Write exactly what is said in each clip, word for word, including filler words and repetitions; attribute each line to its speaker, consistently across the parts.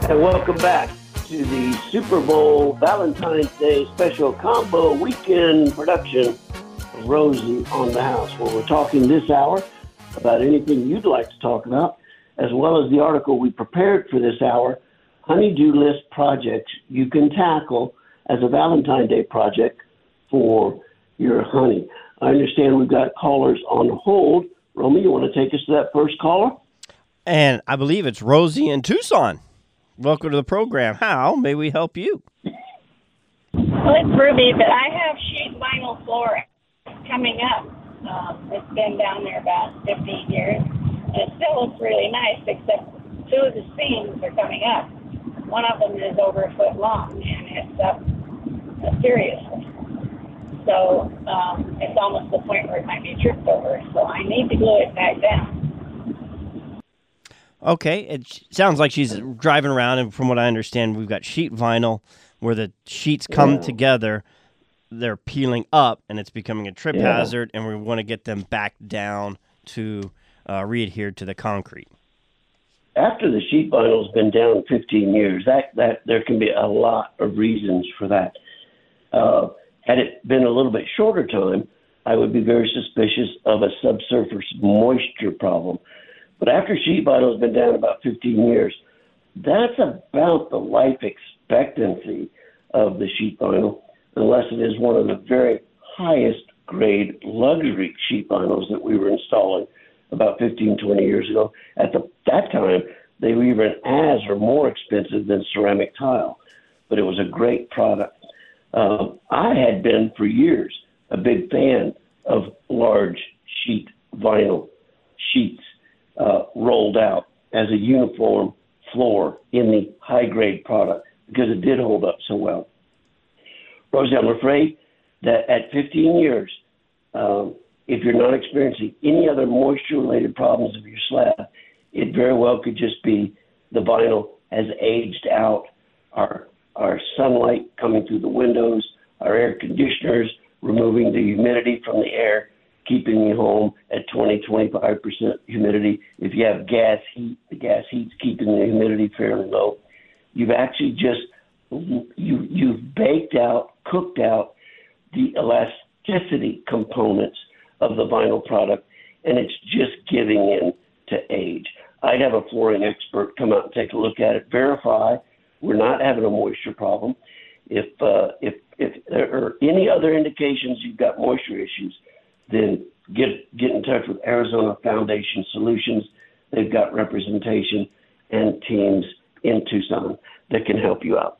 Speaker 1: And welcome back to the Super Bowl Valentine's Day special combo weekend production of Rosie on the House, where we're talking this hour about anything you'd like to talk about, as well as the article we prepared for this hour, Honey-Do List Projects You Can Tackle as a Valentine's Day project for your honey. I understand we've got callers on hold. Romy, you want to take us to that first caller?
Speaker 2: And I believe it's Rosie in Tucson. Welcome to the program. How may we help you?
Speaker 3: Well, it's Ruby, but I have sheet vinyl floor coming up. Um, it's been down there about fifteen years, and it still looks really nice, except two of the seams are coming up. One of them is over a foot long, and it's up uh, seriously. So um, it's almost the point where it might be tripped over, so I need to glue it back down.
Speaker 2: Okay, it sounds like she's driving around, and from what I understand, we've got sheet vinyl where the sheets come
Speaker 1: yeah.
Speaker 2: together, they're peeling up, and it's becoming a trip
Speaker 1: yeah.
Speaker 2: hazard, and we want to get them back down to uh, re-adhere to the concrete.
Speaker 1: After the sheet vinyl's been down fifteen years, that, that there can be a lot of reasons for that. Uh, had it been a little bit shorter time, I would be very suspicious of a subsurface moisture problem. But after sheet vinyl has been down about fifteen years, that's about the life expectancy of the sheet vinyl, unless it is one of the very highest grade luxury sheet vinyls that we were installing about fifteen, twenty years ago. At the, that time, they were even as or more expensive than ceramic tile, but it was a great product. Um, I had been for years a big fan of large sheet vinyl sheets. Uh, rolled out as a uniform floor in the high-grade product because it did hold up so well. Rosie, I'm afraid that at fifteen years, um, if you're not experiencing any other moisture-related problems of your slab, it very well could just be the vinyl has aged out, our, our sunlight coming through the windows, our air conditioners removing the humidity from the air, keeping you home at twenty, twenty-five percent humidity. If you have gas heat, the gas heat's keeping the humidity fairly low. You've actually just, you, you've baked out, cooked out the elasticity components of the vinyl product, and it's just giving in to age. I'd have a flooring expert come out and take a look at it, verify we're not having a moisture problem. If, uh, if, if there are any other indications you've got moisture issues, then get get in touch with Arizona Foundation Solutions. They've got representation and teams in Tucson that can help you out.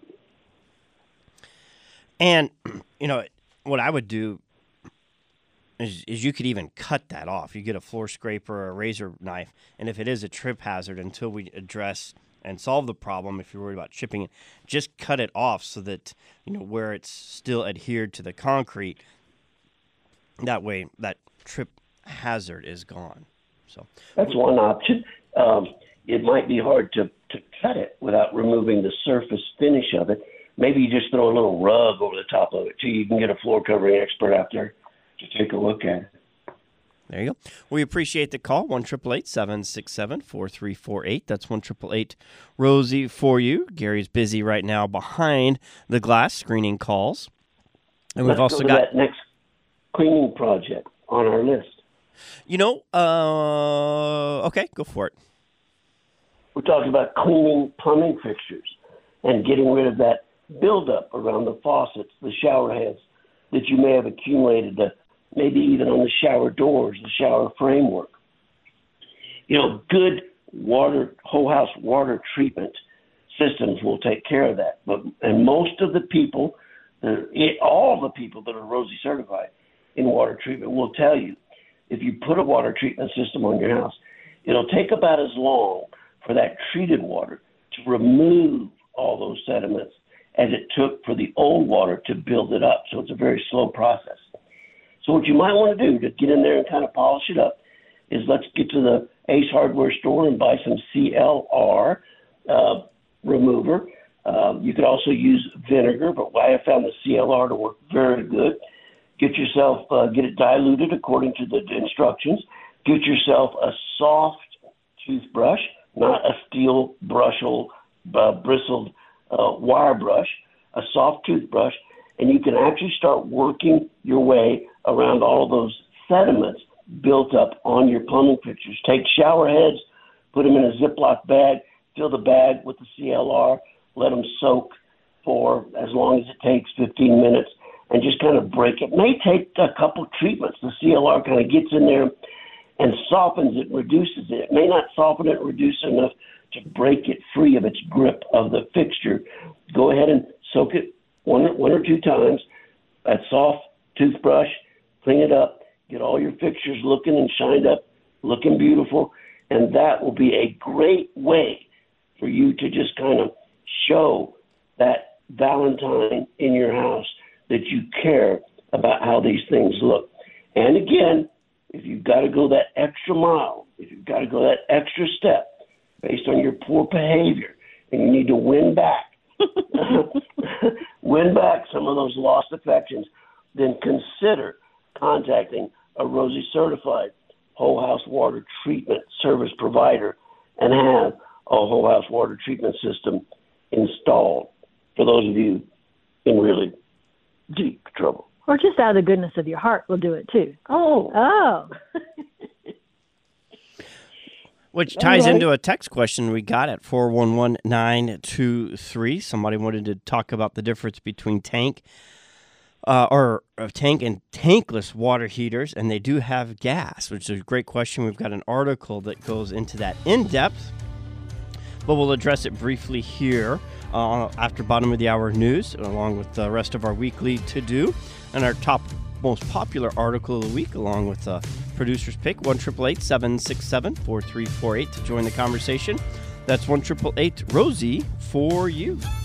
Speaker 2: And, you know, what I would do is, is you could even cut that off. You get a floor scraper or a razor knife, and if it is a trip hazard, until we address and solve the problem, if you're worried about chipping it, just cut it off so that, you know, where it's still adhered to the concrete, that way, that trip hazard is gone. So
Speaker 1: that's one option. Um, it might be hard to, to cut it without removing the surface finish of it. Maybe you just throw a little rug over the top of it, too. You can get a floor covering expert out there to take a look at it.
Speaker 2: There you go. We appreciate the call, one eight eight eight, seven six seven, four three four eight. That's one eight eight eight, Rosie for you. Gary's busy right now behind the glass screening calls. And
Speaker 1: Let's
Speaker 2: we've also
Speaker 1: go to
Speaker 2: got
Speaker 1: that next cleaning project on our list.
Speaker 2: You know, uh, okay, go for it.
Speaker 1: We're talking about cleaning plumbing fixtures and getting rid of that buildup around the faucets, the shower heads that you may have accumulated, the, maybe even on the shower doors, the shower framework. You know, good water, whole house water treatment systems will take care of that. But and most of the people, that are, all the people that are Rosie certified in water treatment will tell you, if you put a water treatment system on your house, it'll take about as long for that treated water to remove all those sediments as it took for the old water to build it up. So it's a very slow process. So what you might want to do to get in there and kind of polish it up is let's get to the Ace Hardware store and buy some C L R uh, remover. Uh, you could also use vinegar, but I have found the C L R to work very good. Get yourself, uh, get it diluted according to the instructions. Get yourself a soft toothbrush, not a steel brushel uh, bristled uh, wire brush, a soft toothbrush, and you can actually start working your way around all of those sediments built up on your plumbing fixtures. Take shower heads, put them in a Ziploc bag, fill the bag with the C L R, let them soak for as long as it takes, fifteen minutes, and just kind of break it. It may take a couple treatments. The C L R kind of gets in there and softens it, reduces it. It may not soften it, reduce it enough to break it free of its grip of the fixture. Go ahead and soak it one, one or two times. That soft toothbrush, clean it up, get all your fixtures looking and shined up, looking beautiful, and that will be a great way for you to just kind of show that Valentine in your house that you care about how these things look. And again, if you've got to go that extra mile, if you've got to go that extra step based on your poor behavior, and you need to win back, win back some of those lost affections, then consider contacting a Rosie certified whole house water treatment service provider and have a whole house water treatment system installed for those of you in really deep trouble.
Speaker 4: Or just out of the goodness of your heart, we'll do it too.
Speaker 1: Oh.
Speaker 4: Oh.
Speaker 2: Which ties
Speaker 1: right.
Speaker 2: into a text question we got at four one one nine two three. Somebody wanted to talk about the difference between tank uh, or uh, tank and tankless water heaters, and they do have gas, which is a great question. We've got an article that goes into that in depth, but we'll address it briefly here uh, after bottom of the hour news, along with the rest of our weekly to-do, and our top most popular article of the week, along with the producer's pick, one eight eight eight, seven six seven, four three four eight to join the conversation. That's one eight eight eight, Rosie for you.